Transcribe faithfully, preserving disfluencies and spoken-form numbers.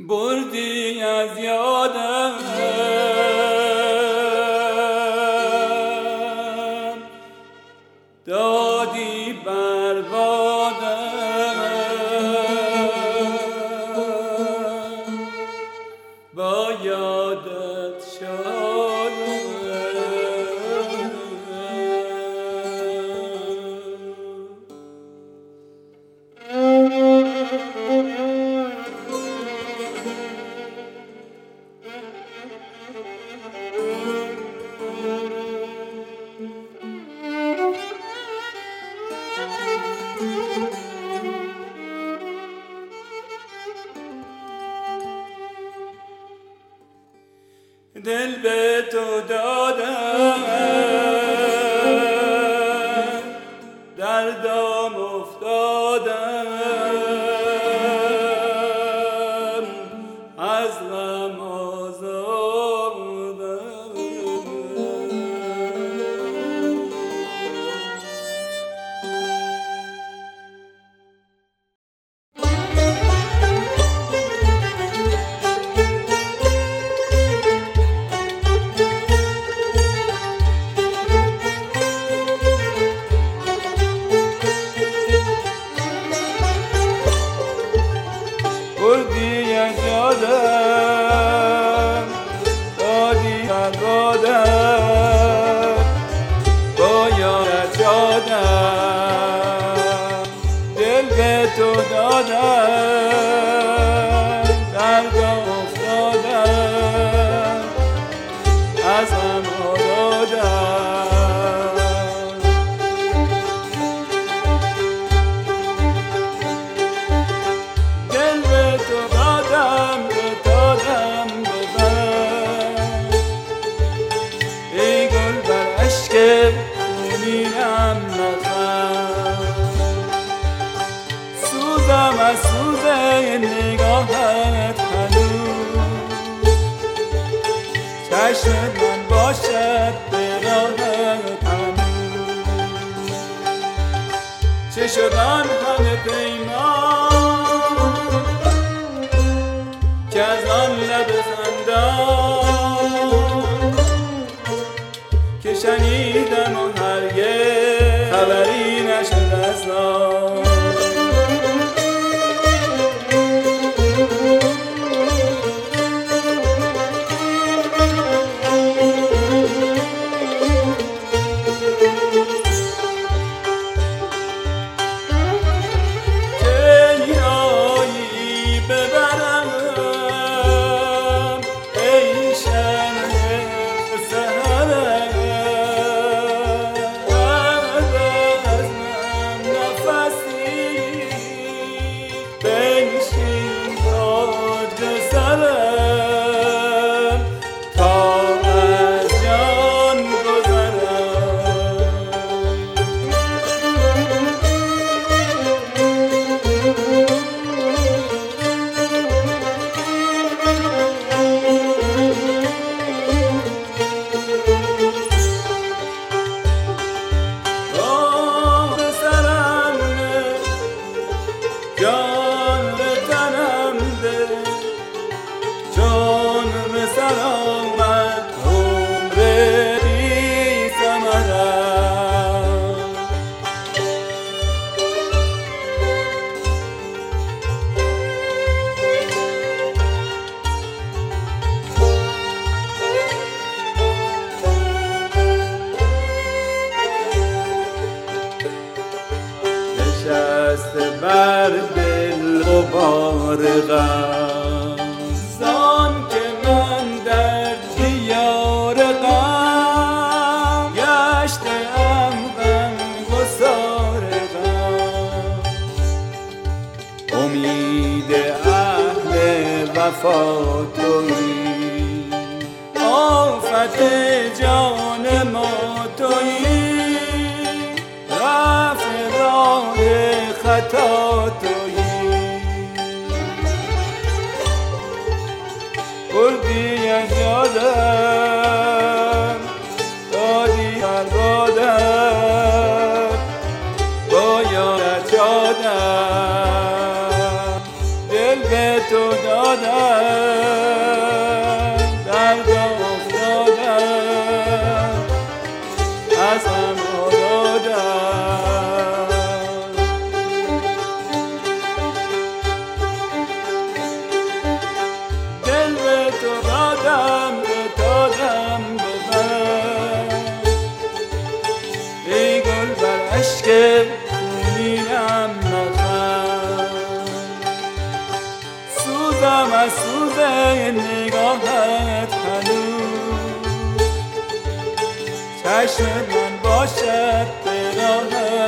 بردی از یادم دادی بربادم با یادت شادم دل به تو دادم در دام افتادم از غم آزادم بردی از یادم دادی بربادم با یادت شادم دل به تو دادم در دام افتادم از غم آزادم سوزم از سوز نگاهت هنوز چشم من باشد به راهت هنوز چه شد آن همه پیمان که از آن لب خندان که شنیدم و هرگز خبری نشد از آن بر دل غبار غم زان که من در دیار غم گشتم غم گسار غم امید اهل وفا تویی آفت جان ما تویی رفع راه خطا تویی بردی از یادم دادی بربادم با یادت شادم دل به تو دادم افتادم درد افتادم از هم آزادم دل به تو دادم به دادم به من ای گل بر عشق خونینم مخند سوزم از سوز نگاهت هنوز چشم من باشد به راهت